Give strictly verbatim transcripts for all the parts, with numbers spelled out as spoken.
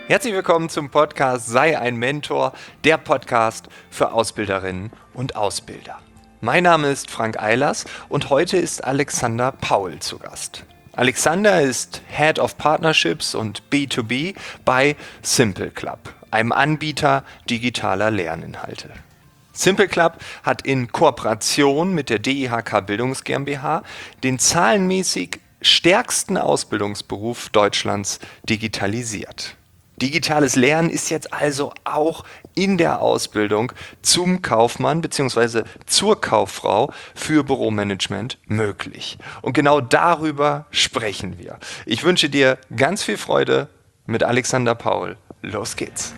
Herzlich willkommen zum Podcast Sei ein Mentor, der Podcast für Ausbilderinnen und Ausbilder. Mein Name ist Frank Eilers und heute ist Alexander Paul zu Gast. Alexander ist Head of Partnerships und B zwei B bei Simple Club, einem Anbieter digitaler Lerninhalte. Simple Club hat in Kooperation mit der D I H K Bildungs GmbH den zahlenmäßig stärksten Ausbildungsberuf Deutschlands digitalisiert. Digitales Lernen ist jetzt also auch in der Ausbildung zum Kaufmann bzw. zur Kauffrau für Büromanagement möglich. Und genau darüber sprechen wir. Ich wünsche dir ganz viel Freude mit Alexander Paul. Los geht's!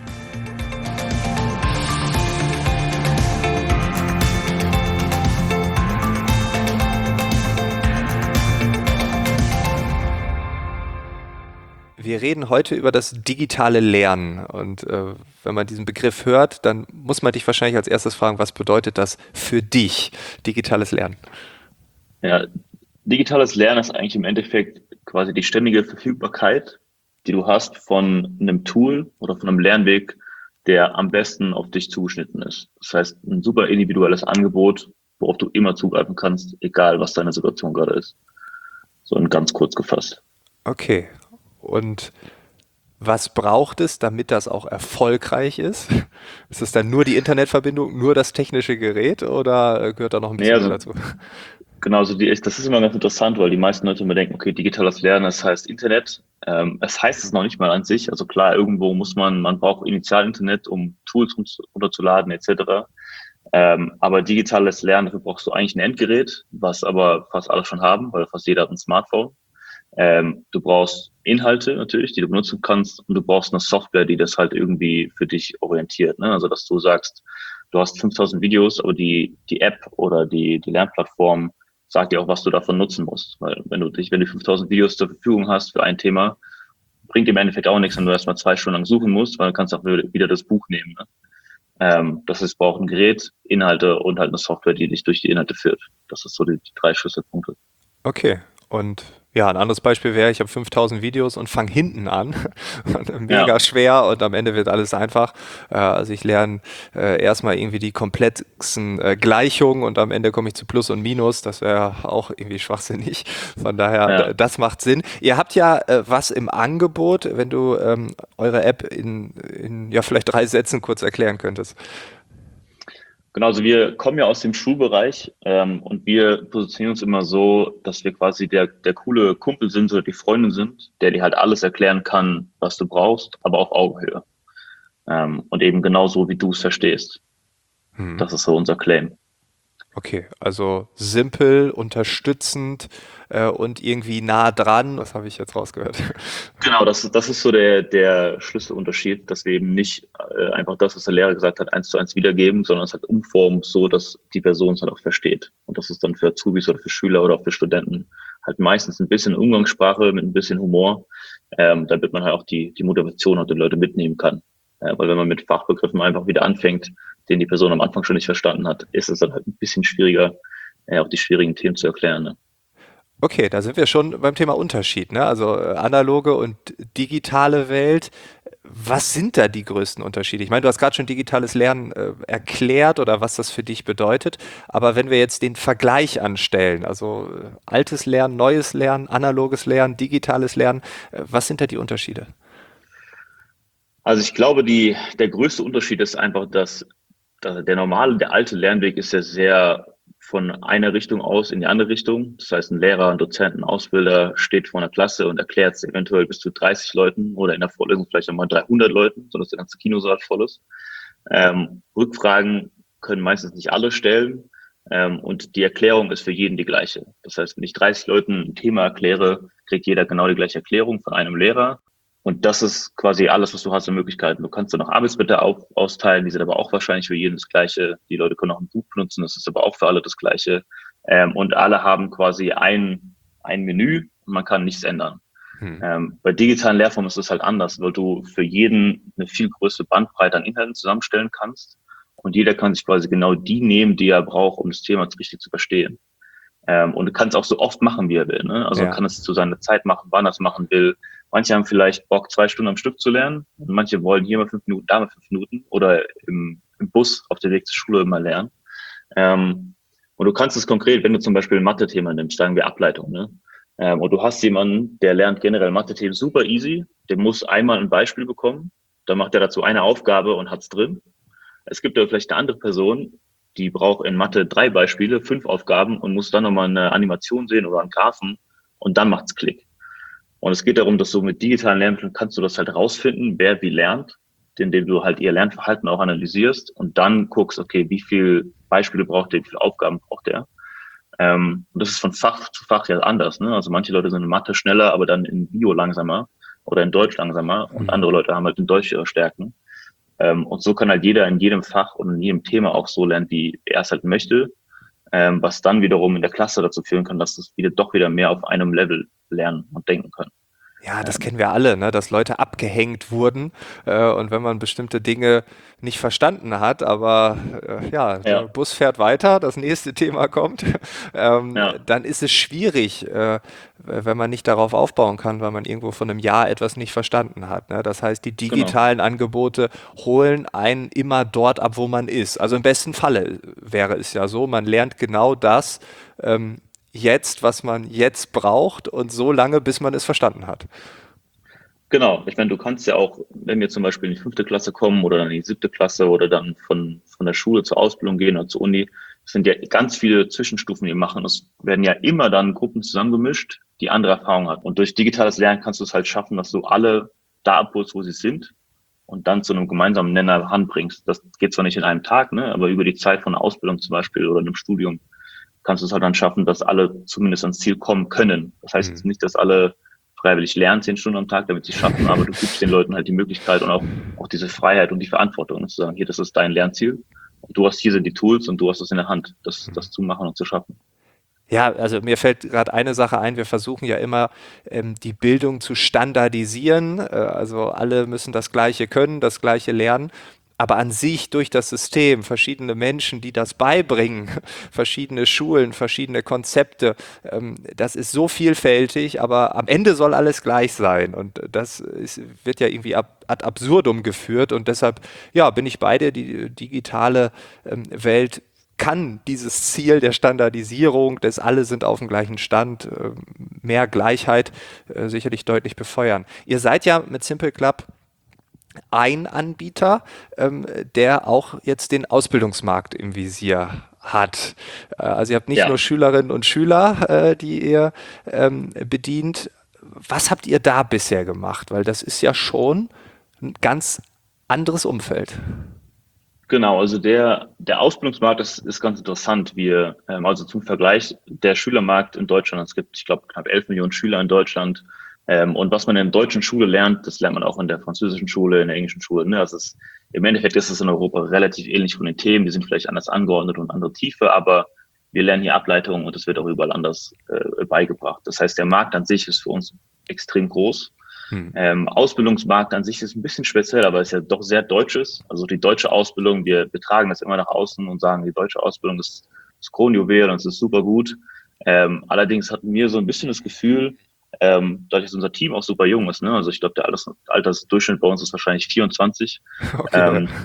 Wir reden heute über das digitale Lernen und äh, wenn man diesen Begriff hört, dann muss man dich wahrscheinlich als erstes fragen, was bedeutet das für dich, digitales Lernen? Ja, digitales Lernen ist eigentlich im Endeffekt quasi die ständige Verfügbarkeit, die du hast von einem Tool oder von einem Lernweg, der am besten auf dich zugeschnitten ist. Das heißt, ein super individuelles Angebot, worauf du immer zugreifen kannst, egal was deine Situation gerade ist. So in ganz kurz gefasst. Okay. Und was braucht es, damit das auch erfolgreich ist? Ist es dann nur die Internetverbindung, nur das technische Gerät oder gehört da noch ein bisschen Nee, also, mehr dazu? Genau, also die, das ist immer ganz interessant, weil die meisten Leute immer denken, okay, digitales Lernen, das heißt Internet. Ähm, es heißt es noch nicht mal an sich. Also klar, irgendwo muss man, man braucht Initial-Internet, um Tools runterzuladen et cetera. Ähm, aber digitales Lernen, dafür brauchst du eigentlich ein Endgerät, was aber fast alle schon haben, weil fast jeder hat ein Smartphone. Ähm, du brauchst Inhalte natürlich, die du benutzen kannst, und du brauchst eine Software, die das halt irgendwie für dich orientiert. Ne? Also dass du sagst, du hast fünftausend Videos, aber die die App oder die die Lernplattform sagt dir auch, was du davon nutzen musst. Weil wenn du dich, wenn du fünftausend Videos zur Verfügung hast für ein Thema, bringt dir im Endeffekt auch nichts, wenn du erstmal zwei Stunden lang suchen musst, weil dann kannst du auch wieder das Buch nehmen. Ne? Ähm, das heißt, es braucht ein Gerät, Inhalte und halt eine Software, die dich durch die Inhalte führt. Das ist so die, die drei Schlüsselpunkte. Okay. Und ja, ein anderes Beispiel wäre, ich habe fünftausend Videos und fange hinten an. Mega Ja. schwer und am Ende wird alles einfach. Äh, also ich lerne äh, erstmal irgendwie die komplexen äh, Gleichungen und am Ende komme ich zu Plus und Minus. Das wäre auch irgendwie schwachsinnig. Von daher, Ja. das macht Sinn. Ihr habt ja äh, was im Angebot, wenn du ähm, eure App in, in ja vielleicht drei Sätzen kurz erklären könntest. Genau, also wir kommen ja aus dem Schulbereich ähm, und wir positionieren uns immer so, dass wir quasi der, der coole Kumpel sind oder die Freundin sind, der dir halt alles erklären kann, was du brauchst, aber auf Augenhöhe. Ähm, und eben genauso, wie du es verstehst. Hm. Das ist so unser Claim. Okay, also simpel, unterstützend äh, und irgendwie nah dran. Was habe ich jetzt rausgehört? Genau, das, das ist so der, der Schlüsselunterschied, dass wir eben nicht äh, einfach das, was der Lehrer gesagt hat, eins zu eins wiedergeben, sondern es halt umformen, so dass die Person es halt auch versteht. Und das ist dann für Azubis oder für Schüler oder auch für Studenten halt meistens ein bisschen Umgangssprache mit ein bisschen Humor, ähm, damit man halt auch die, die Motivation und die Leute mitnehmen kann. Äh, weil wenn man mit Fachbegriffen einfach wieder anfängt, den die Person am Anfang schon nicht verstanden hat, ist es dann halt ein bisschen schwieriger, äh, auch die schwierigen Themen zu erklären. Ne? Okay, da sind wir schon beim Thema Unterschied, ne? Also äh, analoge und digitale Welt. Was sind da die größten Unterschiede? Ich meine, du hast gerade schon digitales Lernen äh, erklärt oder was das für dich bedeutet. Aber wenn wir jetzt den Vergleich anstellen, also äh, altes Lernen, neues Lernen, analoges Lernen, digitales Lernen, äh, was sind da die Unterschiede? Also ich glaube, die, der größte Unterschied ist einfach, dass, dass der normale, der alte Lernweg ist ja sehr von einer Richtung aus in die andere Richtung. Das heißt, ein Lehrer, ein Dozent, ein Ausbilder steht vor einer Klasse und erklärt es eventuell bis zu dreißig Leuten oder in der Vorlesung vielleicht einmal dreihundert Leuten, sodass der ganze Kinosaal voll ist. Ähm, Rückfragen können meistens nicht alle stellen. Ähm, und die Erklärung ist für jeden die gleiche. Das heißt, wenn ich dreißig Leuten ein Thema erkläre, kriegt jeder genau die gleiche Erklärung von einem Lehrer. Und das ist quasi alles, was du hast an Möglichkeiten. Du kannst dann noch Arbeitsblätter auf, austeilen, die sind aber auch wahrscheinlich für jeden das Gleiche. Die Leute können auch ein Buch benutzen, das ist aber auch für alle das Gleiche. Ähm, und alle haben quasi ein, ein Menü und man kann nichts ändern. Hm. Ähm, bei digitalen Lehrformen ist es halt anders, weil du für jeden eine viel größere Bandbreite an Inhalten zusammenstellen kannst und jeder kann sich quasi genau die nehmen, die er braucht, um das Thema richtig zu verstehen. Ähm, und du kannst auch so oft machen, wie er will. Ne? Also Ja. kann es zu seiner Zeit machen, wann er es machen will. Manche haben vielleicht Bock, zwei Stunden am Stück zu lernen. Und manche wollen hier mal fünf Minuten, da mal fünf Minuten oder im, im Bus auf dem Weg zur Schule mal lernen. Ähm, und du kannst es konkret, wenn du zum Beispiel ein Mathe-Thema nimmst, sagen wir Ableitung, ne? Ähm, und du hast jemanden, der lernt generell Mathe-Themen super easy, der muss einmal ein Beispiel bekommen, dann macht er dazu eine Aufgabe und hat's drin. Es gibt aber vielleicht eine andere Person, die braucht in Mathe drei Beispiele, fünf Aufgaben und muss dann nochmal eine Animation sehen oder einen Graphen und dann macht's Klick. Und es geht darum, dass du mit digitalen Lernmitteln kannst du das halt rausfinden, wer wie lernt, indem du halt ihr Lernverhalten auch analysierst und dann guckst, okay, wie viel Beispiele braucht der, wie viele Aufgaben braucht der. Ähm, und das ist von Fach zu Fach ja anders. Ne? Also manche Leute sind in Mathe schneller, aber dann in Bio langsamer oder in Deutsch langsamer und Mhm. andere Leute haben halt in Deutsch ihre Stärken. Ähm, und so kann halt jeder in jedem Fach und in jedem Thema auch so lernen, wie er es halt möchte, ähm, was dann wiederum in der Klasse dazu führen kann, dass es wieder doch wieder mehr auf einem Level lernen und denken können. Ja, das Ähm, kennen wir alle, ne? Dass Leute abgehängt wurden äh, und wenn man bestimmte Dinge nicht verstanden hat, aber äh, ja, der ja, Bus fährt weiter, das nächste Thema kommt, ähm, ja, dann ist es schwierig, äh, wenn man nicht darauf aufbauen kann, weil man irgendwo von einem Jahr etwas nicht verstanden hat. Ne? Das heißt, die genau. digitalen Angebote holen einen immer dort ab, wo man ist. Also im besten Falle wäre es ja so, man lernt genau das, ähm, jetzt, was man jetzt braucht und so lange, bis man es verstanden hat. Genau. Ich meine, du kannst ja auch, wenn wir zum Beispiel in die fünfte Klasse kommen oder dann in die siebte Klasse oder dann von, von der Schule zur Ausbildung gehen oder zur Uni, es sind ja ganz viele Zwischenstufen, die wir machen. Es werden ja immer dann Gruppen zusammengemischt, die andere Erfahrungen haben. Und durch digitales Lernen kannst du es halt schaffen, dass du alle da abholst, wo sie sind und dann zu einem gemeinsamen Nenner ranbringst. Das geht zwar nicht in einem Tag, ne, aber über die Zeit von einer Ausbildung zum Beispiel oder einem Studium kannst du es halt dann schaffen, dass alle zumindest ans Ziel kommen können. Das heißt Hm. jetzt nicht, dass alle freiwillig lernen, zehn Stunden am Tag, damit sie es schaffen, aber du gibst den Leuten halt die Möglichkeit und auch, auch diese Freiheit und die Verantwortung, zu sagen, hier, das ist dein Lernziel. Und du hast, hier sind die Tools und du hast es in der Hand, das, das zu machen und zu schaffen. Ja, also mir fällt gerade eine Sache ein, wir versuchen ja immer ähm, die Bildung zu standardisieren, äh, also alle müssen das Gleiche können, das Gleiche lernen, aber an sich durch das System, verschiedene Menschen, die das beibringen, verschiedene Schulen, verschiedene Konzepte, ähm, das ist so vielfältig, aber am Ende soll alles gleich sein und das ist, wird ja irgendwie ab, ad absurdum geführt und deshalb, ja, bin ich bei dir, die digitale ähm, Welt kann dieses Ziel der Standardisierung, des alle sind auf dem gleichen Stand, äh, mehr Gleichheit äh, sicherlich deutlich befeuern. Ihr seid ja mit Simple Club ein Anbieter, ähm, der auch jetzt den Ausbildungsmarkt im Visier hat. Äh, also ihr habt nicht nur Ja, Schülerinnen und Schüler, äh, die ihr ähm, bedient. Was habt ihr da bisher gemacht? Weil das ist ja schon ein ganz anderes Umfeld. genau. Also der, der Ausbildungsmarkt ist, ist ganz interessant. Wir, ähm, also zum Vergleich, der Schülermarkt in Deutschland, es gibt, ich glaube, knapp elf Millionen Schüler in Deutschland. Ähm, und was man in der deutschen Schule lernt, das lernt man auch in der französischen Schule, in der englischen Schule. Ne? Das ist, im Endeffekt ist es in Europa relativ ähnlich von den Themen. Die sind vielleicht anders angeordnet und andere Tiefe, aber wir lernen hier Ableitungen und das wird auch überall anders äh, beigebracht. Das heißt, der Markt an sich ist für uns extrem groß. Hm. Ähm, Ausbildungsmarkt an sich ist ein bisschen speziell, aber es ist ja doch sehr deutsches. Also die deutsche Ausbildung, wir betragen das immer nach außen und sagen, die deutsche Ausbildung ist das Kronjuwel und es ist super gut. Ähm, allerdings hatten wir so ein bisschen das Gefühl, ähm, dadurch, dass unser Team auch super jung ist, ne? Also ich glaube, der Alters Altersdurchschnitt bei uns ist wahrscheinlich vierundzwanzig. Okay. Ähm,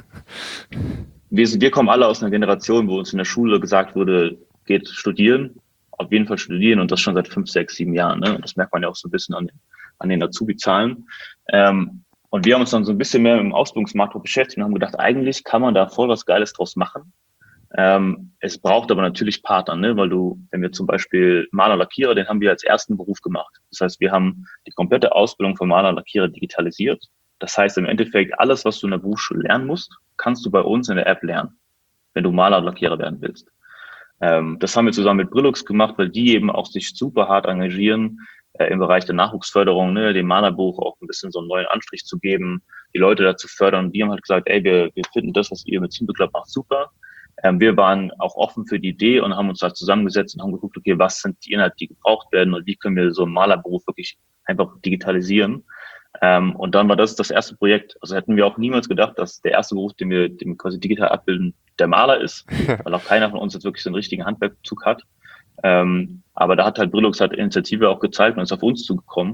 wir, sind, wir kommen alle aus einer Generation, wo uns in der Schule gesagt wurde, geht studieren, auf jeden Fall studieren und das schon seit fünf, sechs, sieben Jahren. Ne? Und das merkt man ja auch so ein bisschen an den, an den Azubi-Zahlen. Ähm, und wir haben uns dann so ein bisschen mehr mit dem Ausbildungsmarkt beschäftigt und haben gedacht, eigentlich kann man da voll was Geiles draus machen. Ähm, es braucht aber natürlich Partner, ne? Weil du, wenn wir zum Beispiel Maler, Lackierer, den haben wir als ersten Beruf gemacht. Das heißt, wir haben die komplette Ausbildung von Maler, Lackierer digitalisiert. Das heißt, im Endeffekt, alles, was du in der Berufsschule lernen musst, kannst du bei uns in der App lernen, wenn du Maler, Lackierer werden willst. Ähm, das haben wir zusammen mit Brillux gemacht, weil die eben auch sich super hart engagieren äh, im Bereich der Nachwuchsförderung, ne, dem Malerbuch auch ein bisschen so einen neuen Anstrich zu geben, die Leute dazu fördern. Die haben halt gesagt, ey, wir, wir finden das, was ihr mit Simple Club macht, super. Ähm, wir waren auch offen für die Idee und haben uns da zusammengesetzt und haben geguckt, okay, was sind die Inhalte, die gebraucht werden und wie können wir so einen Malerberuf wirklich einfach digitalisieren. Ähm, und dann war das das erste Projekt. Also hätten wir auch niemals gedacht, dass der erste Beruf, den wir, den wir quasi digital abbilden, der Maler ist, weil auch keiner von uns jetzt wirklich so einen richtigen Handwerkbezug hat. Ähm, aber da hat halt Brillux halt Initiative auch gezeigt und ist auf uns zugekommen.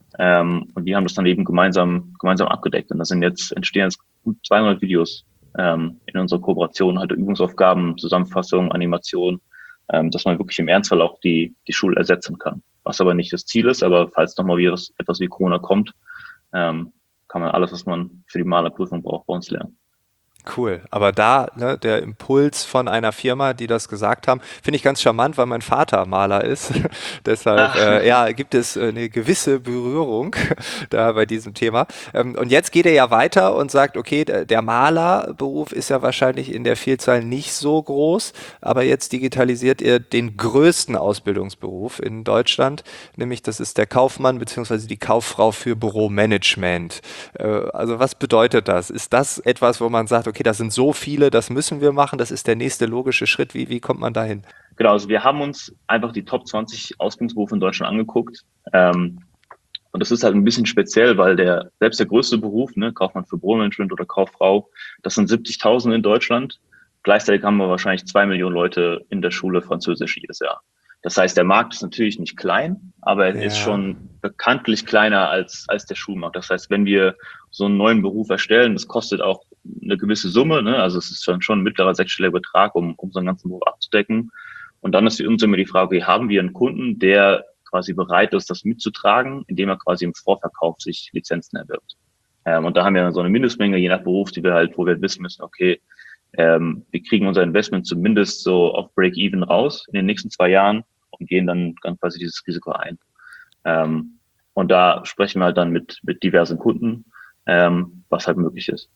Ähm, und die haben das dann eben gemeinsam, gemeinsam abgedeckt. Und das sind jetzt, entstehen jetzt gut zweihundert Videos ähm, in unserer Kooperation, halt Übungsaufgaben, Zusammenfassung, Animation, ähm, dass man wirklich im Ernstfall auch die, die Schule ersetzen kann. Was aber nicht das Ziel ist, aber falls nochmal wieder etwas wie Corona kommt, ähm, kann man alles, was man für die Malerprüfung braucht, bei uns lernen. Cool, aber da, ne, der Impuls von einer Firma, die das gesagt haben, finde ich ganz charmant, weil mein Vater Maler ist. Deshalb, Ah, äh, ja, gibt es äh, eine gewisse Berührung da bei diesem Thema. Ähm, und jetzt geht er ja weiter und sagt, okay, der, der Malerberuf ist ja wahrscheinlich in der Vielzahl nicht so groß, aber jetzt digitalisiert ihr den größten Ausbildungsberuf in Deutschland, nämlich das ist der Kaufmann bzw. die Kauffrau für Büromanagement. Äh, also was bedeutet das? Ist das etwas, wo man sagt, okay, das sind so viele, das müssen wir machen, das ist der nächste logische Schritt. Wie, wie kommt man dahin? genau, also wir haben uns einfach die Top zwanzig Ausbildungsberufe in Deutschland angeguckt. Ähm, und das ist halt ein bisschen speziell, weil der selbst der größte Beruf, ne, Kaufmann für Büromanagement oder Kauffrau, das sind siebzigtausend in Deutschland. Gleichzeitig haben wir wahrscheinlich zwei Millionen Leute in der Schule Französisch jedes Jahr. Das heißt, der Markt ist natürlich nicht klein, aber er ist Ja, schon bekanntlich kleiner als, als der Schulmarkt. Das heißt, wenn wir so einen neuen Beruf erstellen, das kostet auch eine gewisse Summe, ne? Also es ist schon, schon ein mittlerer sechsstelliger Betrag, um, um so einen ganzen Beruf abzudecken. Und dann ist für uns immer die Frage, wie haben wir einen Kunden, der quasi bereit ist, das mitzutragen, indem er quasi im Vorverkauf sich Lizenzen erwirbt. Ähm, und da haben wir dann so eine Mindestmenge, je nach Beruf, die wir halt, wo wir wissen müssen, okay, ähm, wir kriegen unser Investment zumindest so auf Break-Even raus in den nächsten zwei Jahren und gehen dann, dann quasi dieses Risiko ein. Ähm, und da sprechen wir halt dann mit, mit diversen Kunden, ähm, was halt möglich ist.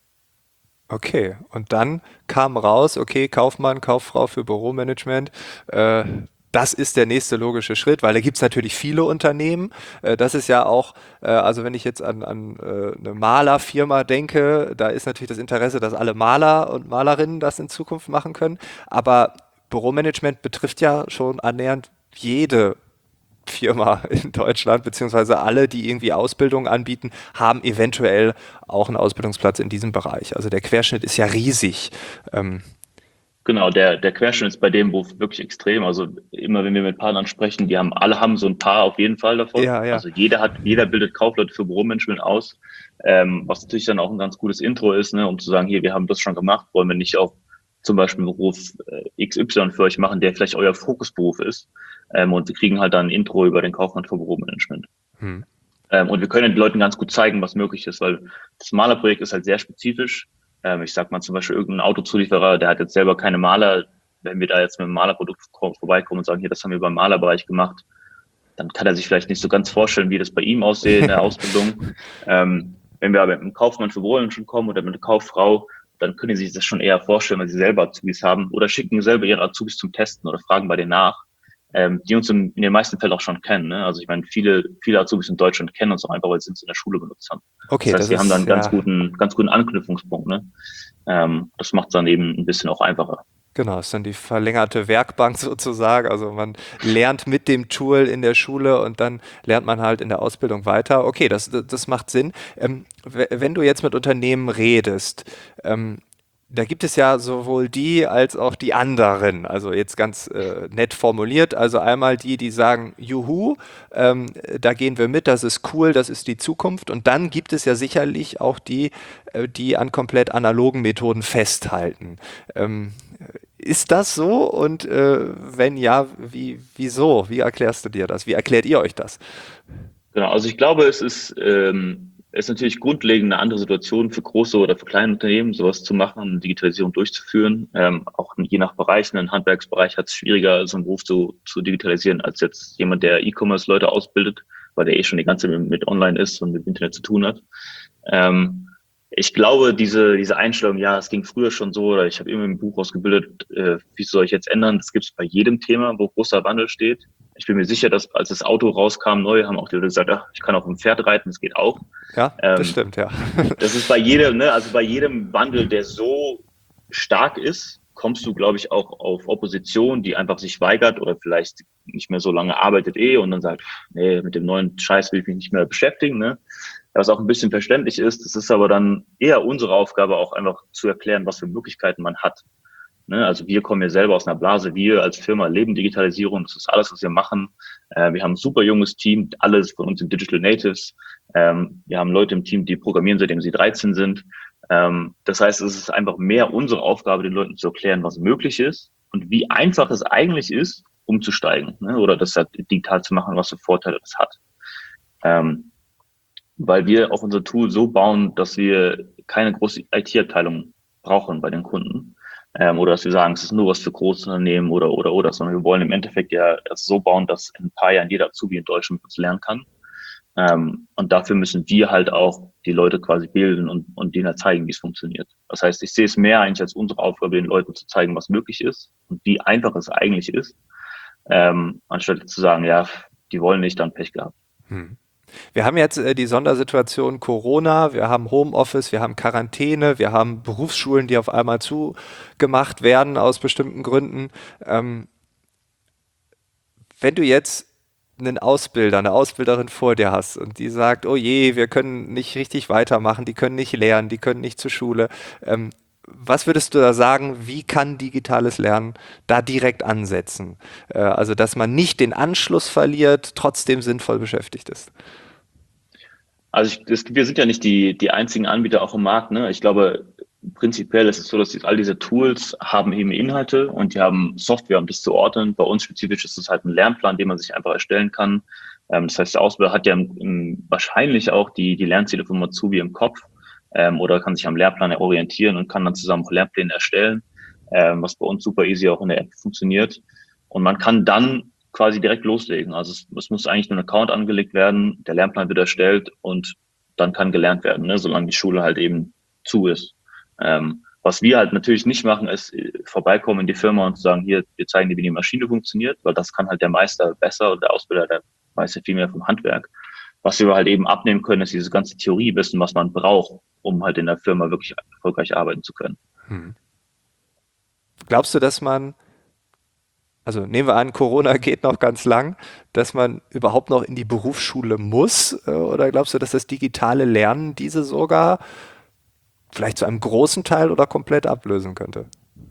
okay. Und dann kam raus, okay, Kaufmann, Kauffrau für Büromanagement. Äh, das ist der nächste logische Schritt, weil da gibt es natürlich viele Unternehmen. Äh, das ist ja auch, äh, also wenn ich jetzt an, an äh, eine Malerfirma denke, da ist natürlich das Interesse, dass alle Maler und Malerinnen das in Zukunft machen können. Aber Büromanagement betrifft ja schon annähernd jede Firma in Deutschland, beziehungsweise alle, die irgendwie Ausbildung anbieten, haben eventuell auch einen Ausbildungsplatz in diesem Bereich. Also der Querschnitt ist ja riesig. Ähm, Genau, der, der Querschnitt ist bei dem Beruf wirklich extrem. Also immer wenn wir mit Partnern sprechen, die haben, alle haben so ein paar auf jeden Fall davon. ja, ja. Also jeder hat, jeder bildet Kaufleute für Büromanagement aus, ähm, was natürlich dann auch ein ganz gutes Intro ist, ne, um zu sagen, hier, wir haben das schon gemacht, wollen wir nicht auch zum Beispiel einen Beruf äh, X Y für euch machen, der vielleicht euer Fokusberuf ist. Ähm, und wir kriegen halt dann ein Intro über den Kaufmann für Büromanagement. Hm. Ähm, und wir können den Leuten ganz gut zeigen, was möglich ist, weil das Malerprojekt ist halt sehr spezifisch. Ähm, ich sag mal zum Beispiel irgendein Autozulieferer, der hat jetzt selber keine Maler. Wenn wir da jetzt mit einem Malerprodukt vorbeikommen und sagen, hier, das haben wir beim Malerbereich gemacht, dann kann er sich vielleicht nicht so ganz vorstellen, wie das bei ihm aussieht in der Ausbildung. Ähm, wenn wir aber mit einem Kaufmann für Wohlen schon kommen oder mit einer Kauffrau, dann können sie sich das schon eher vorstellen, wenn sie selber Azubis haben oder schicken selber ihre Azubis zum Testen oder fragen bei denen nach, ähm, die uns in, in den meisten Fällen auch schon kennen. Ne? Also ich meine, viele, viele Azubis in Deutschland kennen uns auch einfach, weil sie uns in der Schule benutzt haben. Das Okay, das heißt, wir haben da ist einen ganz ja, guten, ganz guten Anknüpfungspunkt. Ne? Ähm, das macht es dann eben ein bisschen auch einfacher. genau, ist dann die verlängerte Werkbank sozusagen. Also man lernt mit dem Tool in der Schule und dann lernt man halt in der Ausbildung weiter. Okay, das, das macht Sinn. Ähm, w- wenn du jetzt mit Unternehmen redest, ähm, da gibt es ja sowohl die als auch die anderen. Also jetzt ganz äh, nett formuliert. Also einmal die, die sagen, Juhu, ähm, da gehen wir mit, das ist cool, das ist die Zukunft. Und dann gibt es ja sicherlich auch die, äh, die an komplett analogen Methoden festhalten. Ähm, ist das so? Und äh, wenn ja, wie, wieso? Wie erklärst du dir das? Wie erklärt ihr euch das? Genau, also ich glaube, es ist, ähm, es ist natürlich grundlegend eine andere Situation für große oder für kleine Unternehmen, sowas zu machen, Digitalisierung durchzuführen. Ähm, auch je nach Bereich, ein Handwerksbereich hat es schwieriger, so einen Beruf zu, zu digitalisieren, als jetzt jemand, der E-Commerce-Leute ausbildet, weil der eh schon die ganze Zeit mit, mit Online ist und mit Internet zu tun hat. Ähm, Ich glaube, diese, diese Einstellung, ja, es ging früher schon so, oder ich habe immer im Buch ausgebildet, äh, wie soll ich jetzt ändern? Das gibt es bei jedem Thema, wo großer Wandel steht. Ich bin mir sicher, dass als das Auto rauskam neu, haben auch die Leute gesagt, ach, ich kann auf dem Pferd reiten, das geht auch. Ja, das Ähm, stimmt, ja. Das ist bei jedem, ne, also bei jedem Wandel, der so stark ist, kommst du, glaube ich, auch auf Opposition, die einfach sich weigert oder vielleicht nicht mehr so lange arbeitet eh und dann sagt, nee, mit dem neuen Scheiß will ich mich nicht mehr beschäftigen, ne? Was auch ein bisschen verständlich ist. Es ist aber dann eher unsere Aufgabe, auch einfach zu erklären, was für Möglichkeiten man hat. Ne? Also wir kommen ja selber aus einer Blase. Wir als Firma leben Digitalisierung. Das ist alles, was wir machen. Äh, wir haben ein super junges Team. Alles von uns sind Digital Natives. Ähm, wir haben Leute im Team, die programmieren, seitdem sie dreizehn sind. Ähm, das heißt, es ist einfach mehr unsere Aufgabe, den Leuten zu erklären, was möglich ist und wie einfach es eigentlich ist, umzusteigen, ne? Oder das halt digital zu machen, was für Vorteile das hat. Ähm, weil wir auch unser Tool so bauen, dass wir keine große I T-Abteilung brauchen bei den Kunden. Ähm, oder dass wir sagen, es ist nur was für Großunternehmen oder, oder, oder, sondern wir wollen im Endeffekt ja es so bauen, dass in ein paar Jahren jeder Azubi in Deutschland mit uns lernen kann. Ähm, und dafür müssen wir halt auch die Leute quasi bilden und, und denen halt zeigen, wie es funktioniert. Das heißt, ich sehe es mehr eigentlich als unsere Aufgabe, den Leuten zu zeigen, was möglich ist und wie einfach es eigentlich ist, ähm, anstatt zu sagen, ja, die wollen nicht, dann Pech gehabt. Hm. Wir haben jetzt äh, die Sondersituation Corona, wir haben Homeoffice, wir haben Quarantäne, wir haben Berufsschulen, die auf einmal zugemacht werden aus bestimmten Gründen. Ähm, wenn du jetzt einen Ausbilder, eine Ausbilderin vor dir hast und die sagt, oh je, wir können nicht richtig weitermachen, die können nicht lernen, die können nicht zur Schule. Ähm, was würdest du da sagen, wie kann digitales Lernen da direkt ansetzen? Äh, also, dass man nicht den Anschluss verliert, trotzdem sinnvoll beschäftigt ist. Also ich, es, wir sind ja nicht die, die einzigen Anbieter auch im Markt. Ne? Ich glaube, prinzipiell ist es so, dass die, all diese Tools haben eben Inhalte und die haben Software, um das zu ordnen. Bei uns spezifisch ist es halt ein Lernplan, den man sich einfach erstellen kann. Ähm, das heißt, der Ausbilder hat ja im, im, wahrscheinlich auch die, die Lernziele von Azubi im Kopf, ähm, oder kann sich am Lehrplan orientieren und kann dann zusammen auch Lernpläne erstellen, ähm, was bei uns super easy auch in der App funktioniert. Und man kann dann quasi direkt loslegen. Also es, es muss eigentlich nur ein Account angelegt werden, der Lernplan wird erstellt und dann kann gelernt werden, ne, solange die Schule halt eben zu ist. Ähm, was wir halt natürlich nicht machen, ist äh, vorbeikommen in die Firma und sagen, hier, wir zeigen dir, wie die Maschine funktioniert, weil das kann halt der Meister besser und der Ausbilder, der weiß ja viel mehr vom Handwerk. Was wir halt eben abnehmen können, ist dieses ganze Theoriewissen, was man braucht, um halt in der Firma wirklich erfolgreich arbeiten zu können. Hm. Glaubst du, dass man, also nehmen wir an, Corona geht noch ganz lang, dass man überhaupt noch in die Berufsschule muss? Äh, Oder glaubst du, dass das digitale Lernen diese sogar vielleicht zu einem großen Teil oder komplett ablösen könnte?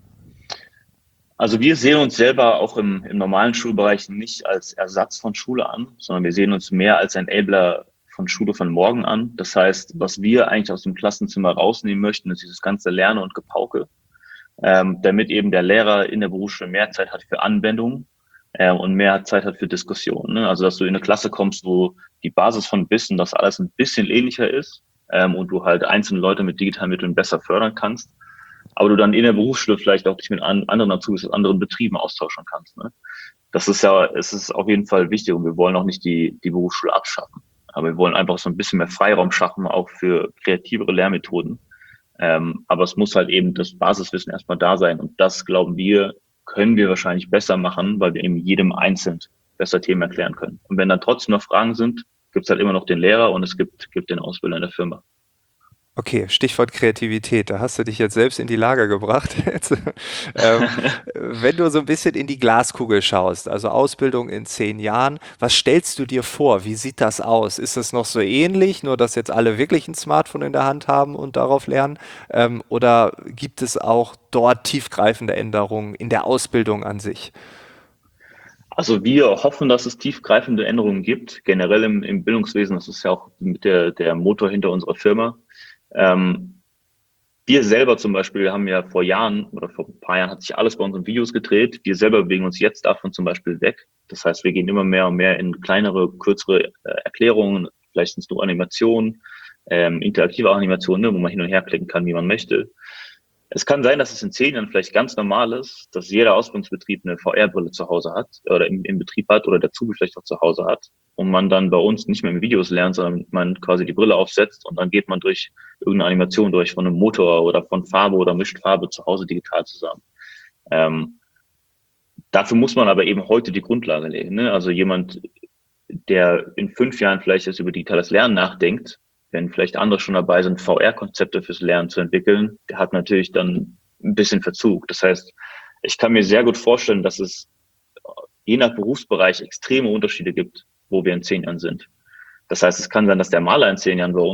Also wir sehen uns selber auch im, im normalen Schulbereich nicht als Ersatz von Schule an, sondern wir sehen uns mehr als Enabler von Schule von morgen an. Das heißt, was wir eigentlich aus dem Klassenzimmer rausnehmen möchten, ist dieses ganze Lernen und Gepauke, ähm, damit eben der Lehrer in der Berufsschule mehr Zeit hat für Anwendungen äh, und mehr Zeit hat für Diskussionen. Ne? Also dass du in eine Klasse kommst, wo die Basis von Wissen, dass alles ein bisschen ähnlicher ist, ähm, und du halt einzelne Leute mit digitalen Mitteln besser fördern kannst, aber du dann in der Berufsschule vielleicht auch dich mit an, anderen Azubis aus anderen Betrieben austauschen kannst. Ne? Das ist ja, es ist auf jeden Fall wichtig und wir wollen auch nicht die, die Berufsschule abschaffen. Aber wir wollen einfach so ein bisschen mehr Freiraum schaffen, auch für kreativere Lehrmethoden. Ähm, aber es muss halt eben das Basiswissen erstmal da sein. Und das, glauben wir, können wir wahrscheinlich besser machen, weil wir eben jedem einzeln besser Themen erklären können. Und wenn dann trotzdem noch Fragen sind, gibt es halt immer noch den Lehrer und es gibt, gibt den Ausbilder in der Firma. Okay, Stichwort Kreativität, da hast du dich jetzt selbst in die Lage gebracht. Jetzt, ähm, wenn du so ein bisschen in die Glaskugel schaust, also Ausbildung in zehn Jahren, was stellst du dir vor? Wie sieht das aus? Ist es noch so ähnlich, nur dass jetzt alle wirklich ein Smartphone in der Hand haben und darauf lernen? Ähm, oder gibt es auch dort tiefgreifende Änderungen in der Ausbildung an sich? Also wir hoffen, dass es tiefgreifende Änderungen gibt, generell im, im Bildungswesen. Das ist ja auch mit der, der Motor hinter unserer Firma. Ähm, wir selber zum Beispiel, wir haben ja vor Jahren oder vor ein paar Jahren hat sich alles bei unseren Videos gedreht. Wir selber bewegen uns jetzt davon zum Beispiel weg. Das heißt, wir gehen immer mehr und mehr in kleinere, kürzere äh, Erklärungen, vielleicht sind es nur Animationen, ähm, interaktive Animationen, ne, wo man hin und her klicken kann, wie man möchte. Es kann sein, dass es in zehn Jahren vielleicht ganz normal ist, dass jeder Ausbildungsbetrieb eine V R-Brille zu Hause hat oder im, im Betrieb hat oder der Zubi vielleicht auch zu Hause hat und man dann bei uns nicht mehr in Videos lernt, sondern man quasi die Brille aufsetzt und dann geht man durch irgendeine Animation durch von einem Motor oder von Farbe oder mischt Farbe zu Hause digital zusammen. Ähm, dafür muss man aber eben heute die Grundlage legen. Ne? Also jemand, der in fünf Jahren vielleicht jetzt über digitales Lernen nachdenkt, wenn vielleicht andere schon dabei sind, V R-Konzepte fürs Lernen zu entwickeln, der hat natürlich dann ein bisschen Verzug. Das heißt, ich kann mir sehr gut vorstellen, dass es je nach Berufsbereich extreme Unterschiede gibt, wo wir in zehn Jahren sind. Das heißt, es kann sein, dass der Maler in zehn Jahren bei uns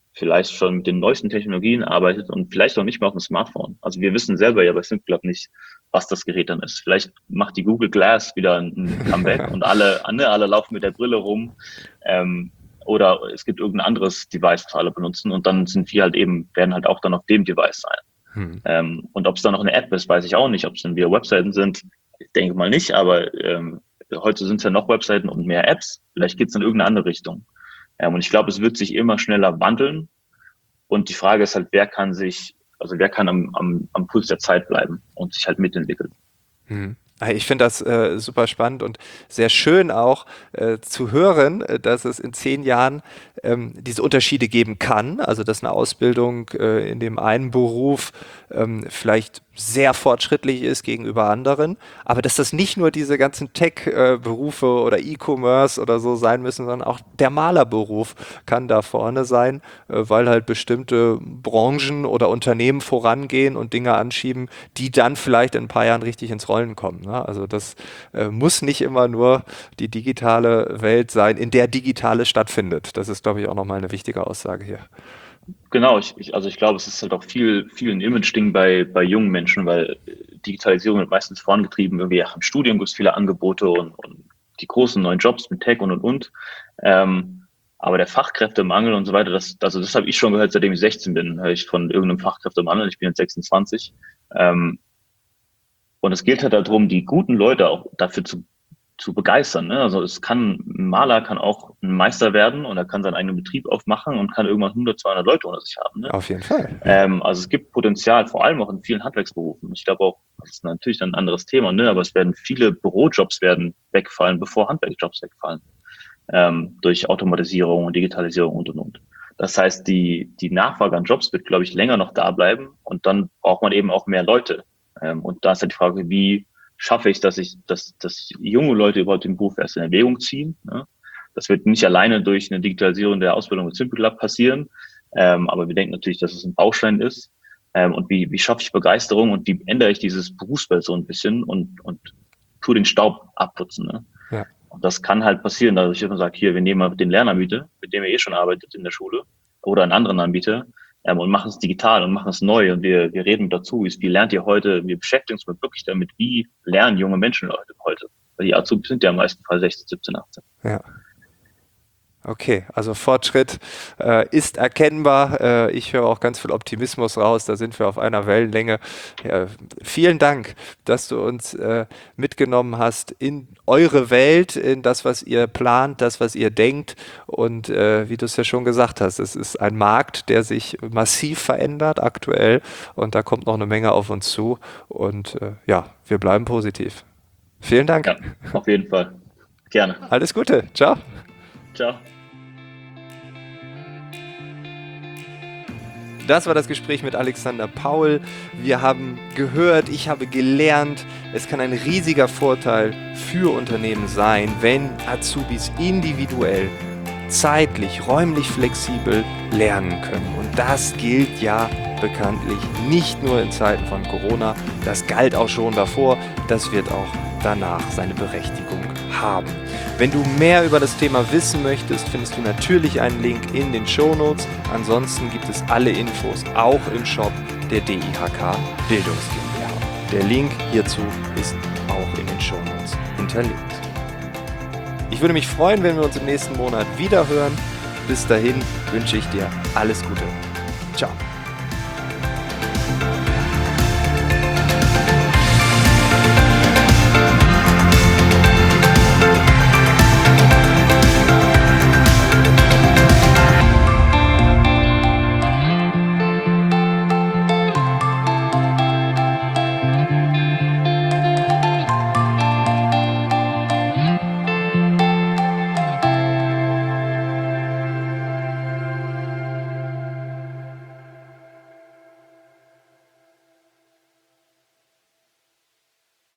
vielleicht schon mit den neuesten Technologien arbeitet und vielleicht auch nicht mehr auf dem Smartphone. Also wir wissen selber ja bei SimClub nicht, was das Gerät dann ist. Vielleicht macht die Google Glass wieder ein Comeback und alle, ne, alle laufen mit der Brille rum. Ähm, oder es gibt irgendein anderes Device, das alle benutzen und dann sind wir halt eben, werden halt auch dann auf dem Device sein. Hm. Ähm, und ob es dann noch eine App ist, weiß ich auch nicht. Ob es dann wieder Webseiten sind, ich denke mal nicht, aber ähm, heute sind es ja noch Webseiten und mehr Apps. Vielleicht geht es in irgendeine andere Richtung. Ähm, und ich glaube, es wird sich immer schneller wandeln. Und die Frage ist halt, wer kann sich, also wer kann am, am, am Puls der Zeit bleiben und sich halt mitentwickeln. Hm. Ich finde das äh, super spannend und sehr schön auch äh, zu hören, äh, dass es in zehn Jahren ähm, diese Unterschiede geben kann. Also dass eine Ausbildung äh, in dem einen Beruf ähm, vielleicht sehr fortschrittlich ist gegenüber anderen, aber dass das nicht nur diese ganzen Tech-Berufe äh, oder E-Commerce oder so sein müssen, sondern auch der Malerberuf kann da vorne sein, äh, weil halt bestimmte Branchen oder Unternehmen vorangehen und Dinge anschieben, die dann vielleicht in ein paar Jahren richtig ins Rollen kommen. Ne? Also das äh, muss nicht immer nur die digitale Welt sein, in der Digitales stattfindet. Das ist, glaube ich, auch nochmal eine wichtige Aussage hier. Genau, ich, ich, also ich glaube, es ist halt auch viel, viel ein Image-Ding bei, bei jungen Menschen, weil Digitalisierung wird meistens vorangetrieben. Irgendwie ja, im Studium gibt es viele Angebote und, und die großen neuen Jobs mit Tech und und und. Ähm, aber der Fachkräftemangel und so weiter, das, also das habe ich schon gehört, seitdem ich sechzehn bin, höre ich von irgendeinem Fachkräftemangel. Ich bin jetzt sechsundzwanzig. Ähm, und es gilt halt darum, die guten Leute auch dafür zu zu begeistern. Ne? Also es kann, ein Maler kann auch ein Meister werden und er kann seinen eigenen Betrieb aufmachen und kann irgendwann hundert, zweihundert Leute unter sich haben. Ne? Auf jeden Fall. Ähm, also es gibt Potenzial, vor allem auch in vielen Handwerksberufen. Ich glaube auch, das ist natürlich dann ein anderes Thema, ne? Aber es werden viele Bürojobs werden wegfallen, bevor Handwerksjobs wegfallen. Ähm, durch Automatisierung und Digitalisierung und und und. Das heißt, die, die Nachfrage an Jobs wird, glaube ich, länger noch da bleiben und dann braucht man eben auch mehr Leute. Ähm, und da ist halt die Frage, wie schaffe ich, dass ich, dass, dass junge Leute überhaupt den Beruf erst in Erwägung ziehen. Ne? Das wird nicht alleine durch eine Digitalisierung der Ausbildung mit SimClub passieren, ähm, aber wir denken natürlich, dass es ein Baustein ist. Ähm, und wie, wie schaffe ich Begeisterung und wie ändere ich dieses Berufsbild so ein bisschen und, und tue den Staub abputzen. Ne? Ja. Und das kann halt passieren, dass ich immer sage, hier, wir nehmen mal den Lerneranbieter, mit dem ihr eh schon arbeitet in der Schule, oder einen anderen Anbieter, Ähm, und machen es digital und machen es neu und wir, wir reden dazu, wie lernt ihr heute, wir beschäftigen uns wirklich damit, wie lernen junge Menschen heute, weil die Azubis sind ja im meisten Fall sechzehn, siebzehn, achtzehn. Ja. Okay, also Fortschritt äh, ist erkennbar. Äh, ich höre auch ganz viel Optimismus raus. Da sind wir auf einer Wellenlänge. Ja, vielen Dank, dass du uns äh, mitgenommen hast in eure Welt, in das, was ihr plant, das, was ihr denkt. Und äh, wie du es ja schon gesagt hast, es ist ein Markt, der sich massiv verändert aktuell. Und da kommt noch eine Menge auf uns zu. Und äh, ja, wir bleiben positiv. Vielen Dank. Ja, auf jeden Fall. Gerne. Alles Gute. Ciao. Ciao. Das war das Gespräch mit Alexander Paul. Wir haben gehört, ich habe gelernt, es kann ein riesiger Vorteil für Unternehmen sein, wenn Azubis individuell, zeitlich, räumlich flexibel lernen können. Und das gilt ja bekanntlich nicht nur in Zeiten von Corona, das galt auch schon davor, das wird auch danach seine Berechtigung haben. Wenn du mehr über das Thema wissen möchtest, findest du natürlich einen Link in den Shownotes. Ansonsten gibt es alle Infos auch im Shop der D I H K Bildungs GmbH. Der Link hierzu ist auch in den Shownotes hinterlegt. Ich würde mich freuen, wenn wir uns im nächsten Monat wieder hören. Bis dahin wünsche ich dir alles Gute. Ciao.